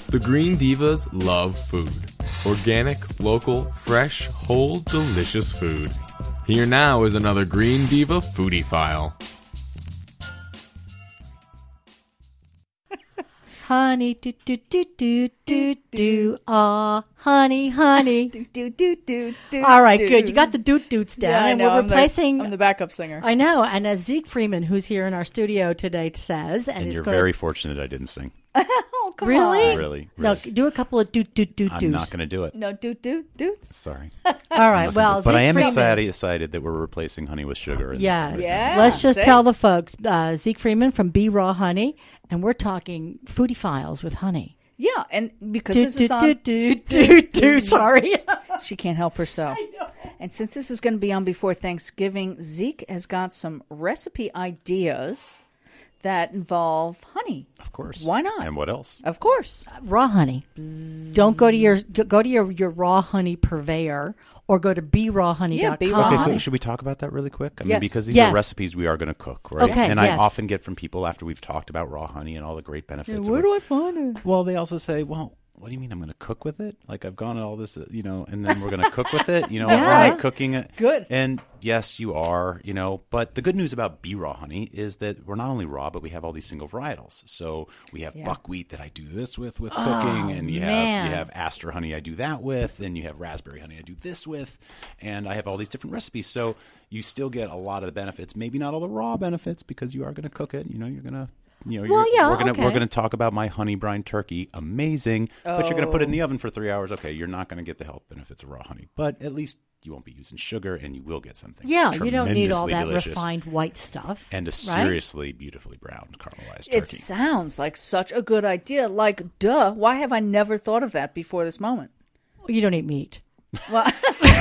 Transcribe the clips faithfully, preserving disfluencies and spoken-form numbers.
The Green Divas love food. Organic, local, fresh, whole, delicious food. Here now is another Green Diva Foodie File. Honey, do do do do do do. Aw, honey, honey. do, do, do, do, do, All right, do. good. You got the doot doots down, Yeah, I and know. we're I'm the- replacing. I'm the backup singer. I know, and as Zeke Freeman, who's here in our studio today, says, and, And is you're gonna, very fortunate I didn't sing. Oh, come Really? on. Really, no, really. do a couple of doot doot doot I'm doos. not going to do it. No, do, do, do. Sorry. All right, Not gonna well, do it. but Zeke I am Freeman, excited, excited that we're replacing honey with sugar. And Yes. Yeah, Let's just see? tell the folks, uh, Zeke Freeman from Be Raw Honey, and we're talking Foodie Files with honey. Yeah, and because Do this do is on... do do do do. Sorry. She can't help herself. I know. And since this is going to be on before Thanksgiving, Zeke has got some recipe ideas that involve honey. Of course. Why not? And what else? Of course. Raw honey. Don't go to your go to your, your raw honey purveyor or go to be raw honey dot com. Yeah, Be Raw Okay, so honey. should we talk about that really quick? I mean, Yes. because these Yes. are recipes we are going to cook, right? Okay, And yes. I often get from people after we've talked about raw honey and all the great benefits. Where of do it. I find it? Well, they also say, well, what do you mean I'm going to cook with it? Like I've gone all this, uh, you know, and then we're going to cook with it, you know, Yeah. am I cooking it? Good. And yes, you are, you know, but the good news about Be Raw honey is that we're not only raw, but we have all these single varietals. So we have Yeah. buckwheat that I do this with, with cooking, and you man. have, you have Aster honey I do that with, and you have raspberry honey I do this with, and I have all these different recipes. So you still get a lot of the benefits, maybe not all the raw benefits because you are going to cook it, you know, you're going to You know, Well, you're, yeah, we're gonna okay. we're gonna talk about my honey brine turkey, amazing. But you're gonna put it in the Oh. oven for three hours. Okay, you're not gonna get the health benefits of raw honey, but at least you won't be using sugar, and you will get something. Yeah, you don't need all tremendously that delicious refined white stuff. and a right? seriously beautifully browned caramelized It turkey. sounds like such a good idea. Like, duh, why have I never thought of that before this moment? You don't eat meat. Well,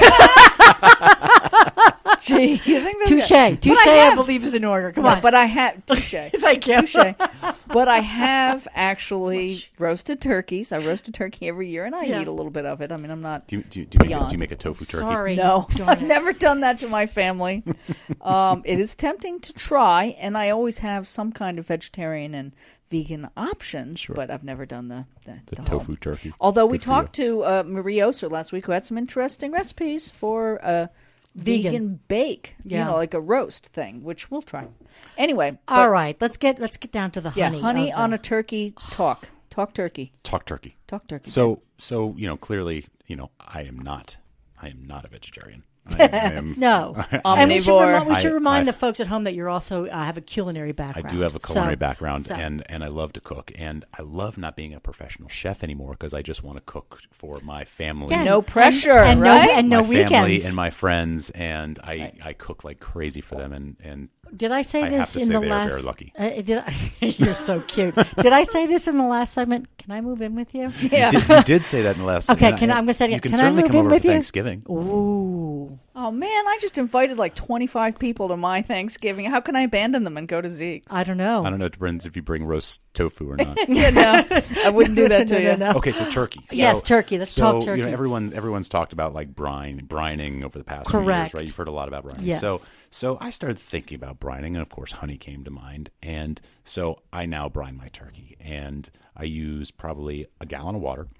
gee, you think that's Touche. good? Touche, But I I, have- believe, is in order. Come No, on. but I have touche. Thank you. Touche. But I have actually roasted turkeys. I roast a turkey every year, and I Yeah. eat a little bit of it. I mean, I'm not. do you, do you, do you make a, Beyond. do you make a tofu turkey? Sorry. No, Darn I've it. never done that to my family. um, it is tempting to try, and I always have some kind of vegetarian and vegan options, Sure. but I've never done the the, The the tofu whole- turkey. Although we Good for you. talked to uh, Marie Oster last week, who had some interesting recipes for uh, vegan. Vegan. bake, Yeah. you know, like a roast thing, which we'll try. Anyway, All but- right, let's get let's get down to the yeah, honey. honey, of the- on a turkey. Talk, talk turkey, Talk turkey. talk turkey. So so you know clearly you know I am not I am not a vegetarian. I am, I am No, and we should, Omnivore. remi- we should I- remind I- the folks at home that you're also uh, have a culinary I background. do have a culinary So- background, so- and, and I love to cook. And I love not being a professional chef anymore because I just want to cook for my family, Yeah, No and- pressure, and, right? No, and no my weekends. family, and my friends, and I, Right. I cook like crazy for them. And, and Did I say I this have to in say the they are last? very lucky. Uh, did I, you're so cute. Did I say this in the last segment? Can I move in with you? Yeah. you, did, you did say that in the last. Okay, and can I- I, I'm gonna say it You again. can, Can I certainly move come in over with for you? Thanksgiving. Ooh. Oh man, I just invited like twenty-five people to my Thanksgiving. How can I abandon them and go to Zeke's? I don't know. I don't know if it depends if you bring roast tofu or not. Yeah, no, I wouldn't do that to No, you. no, no. Okay, so turkey. Yes, So- turkey. Let's so, talk You turkey. know, everyone, everyone's talked about like brine, brining over the past few Correct. years, right? You've heard a lot about brining. Yes. So, so I started thinking about brining, and of course, honey came to mind. And so I now brine my turkey, and I use probably a gallon of water,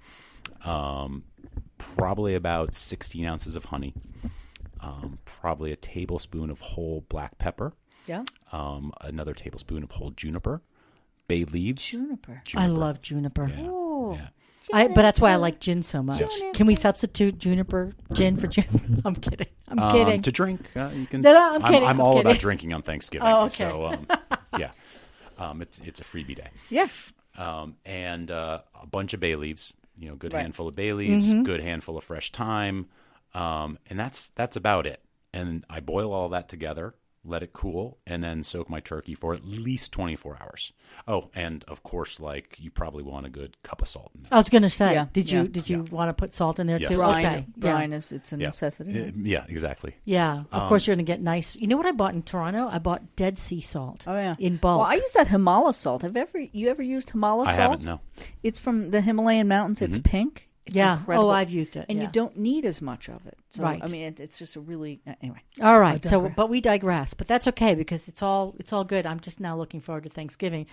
um, probably about sixteen ounces of honey, um, probably a tablespoon of whole black pepper, Yeah, um, another tablespoon of whole juniper, bay leaves. juniper. I juniper. love juniper. Yeah, Oh. yeah. I, but that's why I like gin so much. Juniper. Can we substitute juniper gin for gin? I'm kidding. I'm Um, kidding. to drink, uh, you can. No, no, I'm kidding, I'm, I'm all kidding. about drinking on Thanksgiving. Oh, okay. So, um, yeah, um, it's it's a freebie day, Yeah, um, and uh, a bunch of bay leaves. You know, good Right. handful of bay leaves, Mm-hmm. good handful of fresh thyme, um, and that's that's about it. And I boil all that together, let it cool, and then soak my turkey for at least twenty-four hours. Oh, and of course, like you probably want a good cup of salt in there. I was going to say, Yeah, did you yeah. did you want to put salt in there Yes. too? Brine- Okay, brine yeah. is it's a Yeah. necessity. Uh, yeah, exactly. Yeah, of Um, course you're going to get nice. You know what I bought in Toronto? I bought Dead Sea salt. Oh yeah, in bulk. Well, I use that Himalaya salt. Have ever you ever used Himalaya I salt? haven't. No. It's from the Himalayan mountains. It's pink. It's yeah. incredible. Oh, I've used it. and yeah. you don't need as much of it. So, Right. I mean, it, it's just a really uh, anyway. All right. So, digress. but we digress. But that's okay because it's all it's all good. I'm just now looking forward to Thanksgiving.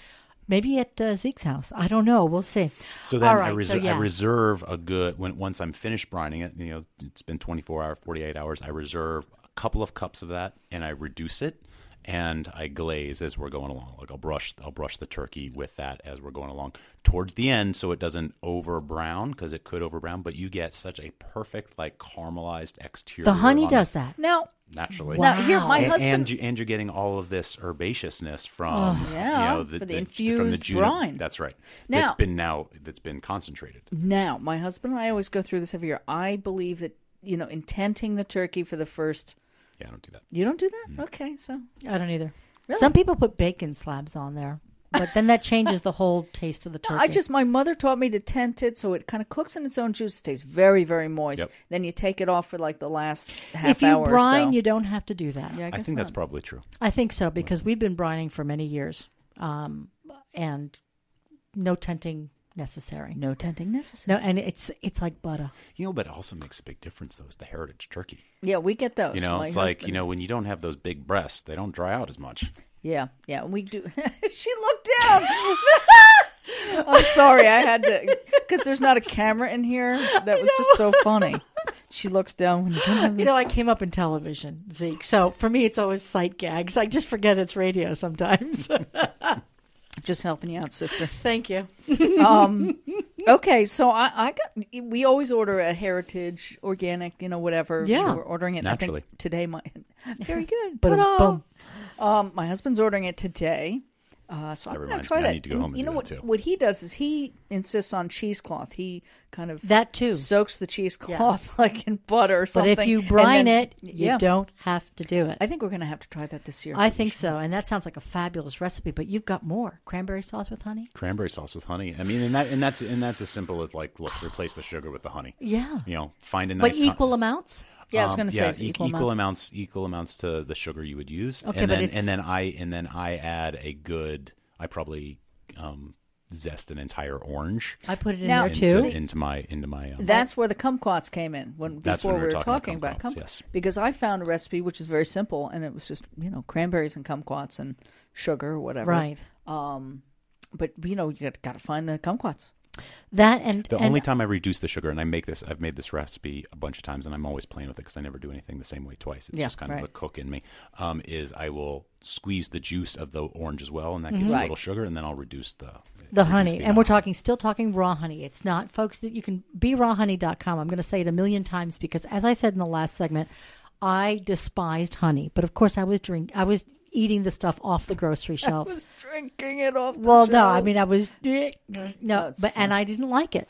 Maybe at uh, Zeke's house. I don't know. We'll see. So then All right, I, res- so yeah. I reserve a good when once I'm finished brining it. You know, it's been twenty-four hours, forty-eight hours. I reserve a couple of cups of that, and I reduce it, and I glaze as we're going along. Like I'll brush, I'll brush the turkey with that as we're going along towards the end, so it doesn't over brown because it could over brown. But you get such a perfect like caramelized exterior. The honey on does it. that. Now, Naturally. now here, my and, husband. and, you, and you're getting all of this herbaceousness from Yeah, you know, the, for the from infused juniper- brine. That's right. Now- that's been now that's been concentrated. Now, my husband and I always go through this every year. I believe that, you know, intenting the turkey for the first. Yeah, I don't do that. You don't do that? Mm-hmm. Okay, so. I don't either. Really? Some people put bacon slabs on there, but then that changes the whole taste of the turkey. I just, my mother taught me to tent it so it kind of cooks in its own juice. It tastes very, very moist. Yep. Then you take it off for like the last half if you hour brine, or so. you don't have to do that. Yeah, I, I guess think that's not. probably true. I think so because we've been brining for many years, um, and no tenting necessary. No tenting necessary. No, and it's it's like butter. You know, but it also makes a big difference, though, is the heritage turkey. Yeah, we get those. You know, My it's like, husband- you know, when you don't have those big breasts, they don't dry out as much. Yeah, yeah, we do. She looked down. I'm sorry, I had to, because there's not a camera in here. That was just so funny. She looks down when you don't have You know, I came up in television, Zeke. So for me, it's always sight gags. I just forget it's radio sometimes. Just helping you out, sister. Thank you. Um, okay, so I, I got. We always order a heritage, organic, you know, whatever. Yeah. So we're ordering it. Naturally. I think today, my very good. Boom, Ta-da! boom. Um, my husband's ordering it today. Uh, so That I'm going to reminds try me, I that. need to go home and you do know that what? too. What he does is he insists on cheesecloth. He kind of That too. soaks the cheesecloth Yes. like in butter or But something. if you and brine then- it, you yeah, don't have to do it. I think we're going to have to try that this year. I think so, and that sounds like a fabulous recipe. But you've got more cranberry sauce with honey. Cranberry sauce with honey. I mean, and that and that's and that's as simple as like, look, replace the sugar with the honey. Yeah, You know, find a but nice equal amounts. yeah, I was Um, going to say yeah, it's e- equal, equal amounts. amounts, equal amounts to the sugar you would use. Okay, and but then it's- and then I and then I add a good. I probably um, zest an entire orange I put it in Now- there into, too. into my into my. Um, That's where the kumquats came in when That's before when we we were were talking, talking about about kumquats, kumquats. yes. Because I found a recipe which is very simple, and it was just you know cranberries and kumquats and sugar or whatever. Right. Um, but you know you got to find the kumquats. That and the and only time I reduce the sugar, and I make this, I've made this recipe a bunch of times, and I'm always playing with it because I never do anything the same way twice. It's Yeah, just kind right. of the cook in me. Um, is I will squeeze the juice of the orange as well, and that gives Right. a little sugar, and then I'll reduce the the reduce honey, the and amount we're of honey. talking still talking raw honey. It's not, folks, that you can be raw honey dot com. I'm going to say it a million times because, as I said in the last segment, I despised honey, but of course I was drink I was eating the stuff off the grocery I shelves. was drinking it off. The Well, no, I shelves. mean I was no, That's but and I didn't like it.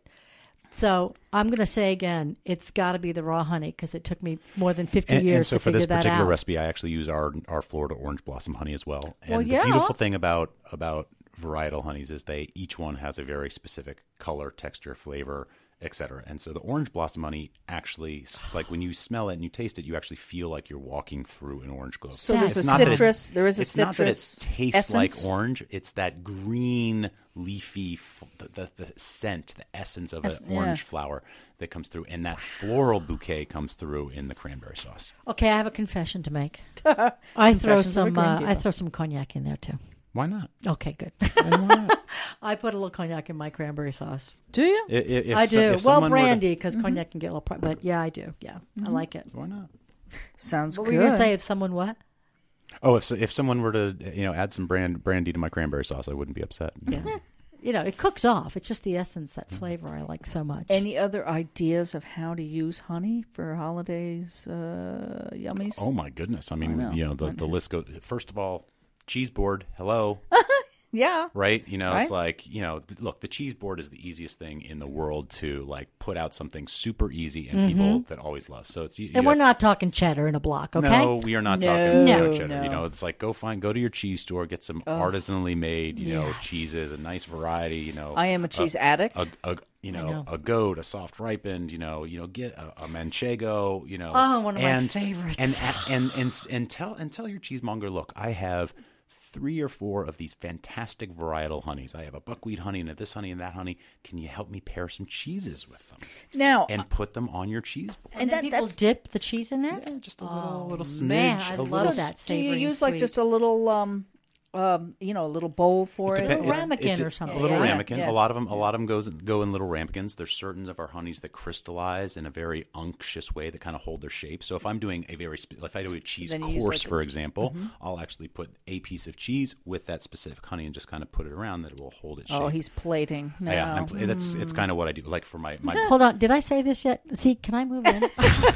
So I'm going to say again, it's got to be the raw honey because it took me more than fifty And, years and so to for figure this that particular out. recipe, I actually use our our Florida orange blossom honey as well. And Well, the yeah. beautiful thing about about varietal honeys is they each one has a very specific color, texture, flavor, et cetera. And so the orange blossom honey actually, s- like when you smell it and you taste it, you actually feel like you're walking through an orange grove. So there's It's a not that it- citrus. there is a it's citrus not that it tastes essence. like orange. It's that green, leafy, f- the, the, the scent, the essence of Ess- an orange yeah. flower that comes through, and that floral bouquet comes through in the cranberry sauce. Okay, I have a confession to make. I throw Confessions of a some Green uh, Diva. I throw some cognac in there too. Why not? Okay, good. I put a little cognac in my cranberry sauce. Do you? I- i- If, I so- do. if Well, someone were to- brandy because cognac can get a little, pri- but yeah, I do. Yeah, I like it. Why not? Sounds What good. were you going to say? If someone what? Oh, if so, if someone were to you know add some brand brandy to my cranberry sauce, I wouldn't be upset. Yeah. You know, it cooks off. It's just the essence, that flavor I like so much. Any other ideas of how to use honey for holidays? Uh, yummies. Oh my goodness! I mean, I know. you know, the, the list goes. First of all, cheese board. Hello, yeah. right? You know, Right. it's like you know, th- look, the cheese board is the easiest thing in the world to like put out something super easy and people that always love. So it's you, and you we're have- not talking cheddar in a block, okay? No, we are not No, talking No. no, cheddar. You no. know, it's like go find, go to your cheese store, get some artisanally made, you know, Yes. cheeses, a nice variety. You know, I am a cheese addict. a, a you know, know. a goat, a soft ripened, you know, you know, get a, a manchego, you know. Oh, one of my and, favorites. And and and and tell and tell your cheesemonger, look, I have three or four of these fantastic varietal honeys. I have a buckwheat honey and a this honey and that honey. Can you help me pair some cheeses with them now, and put them on your cheese board? and and then that- people that's- dip the cheese in there? Yeah, just a Oh, little little smidge. man, I a love little, that do you savory use and like sweet. just a little um, um, you know, a little bowl for it. A little ramekin or something. A little Yeah. ramekin. Yeah. A lot of them. A lot of them goes go in little ramekins. There's certain of our honeys that crystallize in a very unctuous way that kind of hold their shape. So if I'm doing a very, spe- if I do a cheese Then you use course, like a- for example, I'll actually put a piece of cheese with that specific honey and just kind of put it around that it will hold its shape. Oh, he's plating now. Yeah, I'm, pl- that's it's kind of what I do. Like for my my Hold on. Did I say this yet? See, can I move in?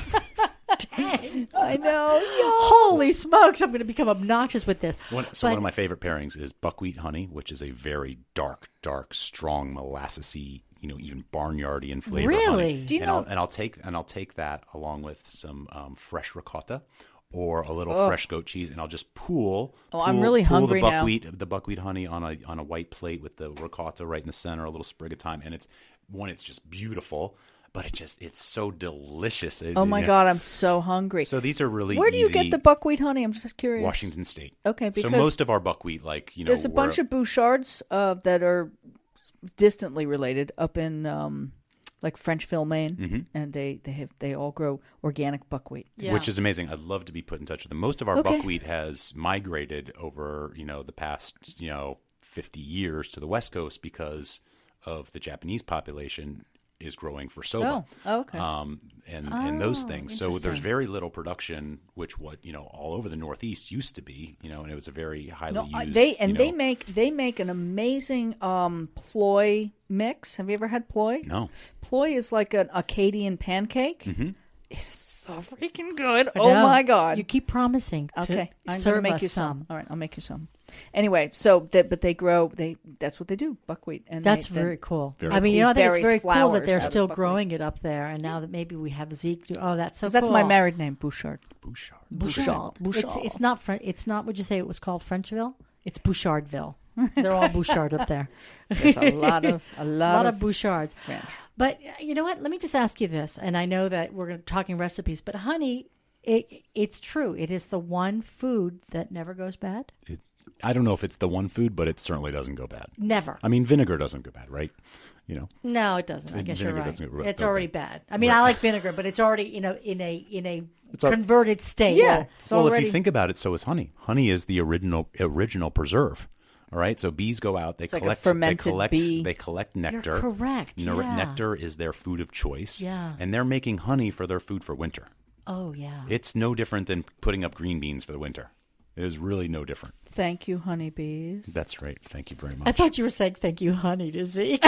Dang. I know. Holy smokes, I'm going to become obnoxious with this. One, so But- one of my favorite pairings is buckwheat honey, which is a very dark, dark, strong, molassesy, you know, even barnyardy in flavor. Really? Honey. Do you and know- I'll, and I'll take and I'll take that along with some um, fresh ricotta or a little Ugh. fresh goat cheese, and I'll just pool. Oh, I'm pool- really pool hungry the now. buckwheat, the buckwheat honey on a on a white plate with the ricotta right in the center, a little sprig of thyme, and it's one. It's just beautiful. But it just, it's so delicious. It- Oh, my you know. God, I'm so hungry. So these are really Where do you easy. get the buckwheat honey? I'm just curious. Washington State. Okay, so because most of our buckwheat, like, you know, There's a we're- bunch of Bouchards uh, that are distantly related up in um, like Frenchville, Maine, Mm-hmm. and they, they have they all grow organic buckwheat. Yeah. which is amazing. I'd love to be put in touch with them. Most of our Okay. buckwheat has migrated over, you know, the past, you know, fifty years to the West Coast because of the Japanese population is growing for soba. Oh, okay. Um, and, and those Oh, things. So interesting. there's very little production, which what, you know, all over the Northeast used to be, you know, and it was a very highly No, used. I- they and you they know- make they make an amazing um, ploy mix. Have you ever had ploy? No. Ploy is like an Acadian pancake. Mm-hmm. It's so freaking good. I Oh know. my God. You keep promising to Okay, I'm serve gonna make us you some. All right, I'll make you some. Anyway, so that but they grow. They that's what they do. Buckwheat, and That's they, very cool. Very I mean, you cool. know, I think it's These very various cool that flowers they're out of still buckwheat. growing it up there, and now that maybe we have Zeke. Do, oh, that's so. That's cool. my married name, Bouchard. Bouchard. Bouchard. Bouchard. It's it's not Fren- It's not. Would you say it was called Frenchville? It's Bouchardville. They're all Bouchard up there. There's a lot of a A lot, lot of Bouchards. French. But uh, you know what? Let me just ask you this, and I know that we're gonna, talking recipes, but honey, it it's true. It is the one food that never goes bad. It, I don't know if it's the one food, but it certainly doesn't go bad. Never. I mean, vinegar doesn't go bad, right? You know, No, it doesn't. I It- guess you're vinegar right. doesn't go- It's go already bad. bad. I mean, Right. I like vinegar, but it's already in a in a in a al- converted state. Yeah. It's well, already, if you think about it, so is honey. Honey is the original original preserve. All right, so bees go out, they like a collect, fermented they collect, bee. they collect nectar. You're correct. Ner- yeah. Nectar is their food of choice. Yeah. and they're making honey for their food for winter. Oh yeah. It's no different than putting up green beans for the winter. It is really no different. Thank you, honeybees. That's right. Thank you very much. I thought you were saying thank you, honey, to Zeke.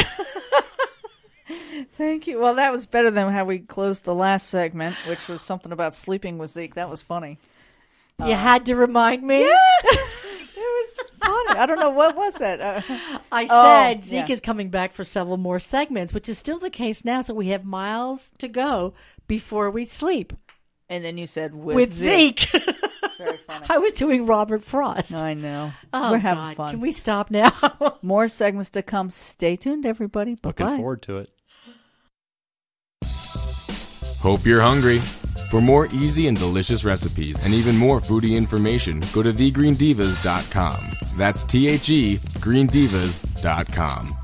Thank you. Well, that was better than how we closed the last segment, which was something about sleeping with Zeke. That was funny. You had to remind me. It was funny. I don't know what was that. Uh, I Oh, said Zeke yeah. is coming back for several more segments, which is still the case now. So we have miles to go before we sleep and then you said with, with Zeke. Zeke. Very funny. I was doing Robert Frost. I know. Oh, We're having God. fun. Can we stop now? More segments to come. Stay tuned, everybody. Looking Bye-bye. forward to it. Hope you're hungry. For more easy and delicious recipes and even more foodie information, go to the green divas dot com. That's T H E green divas dot com.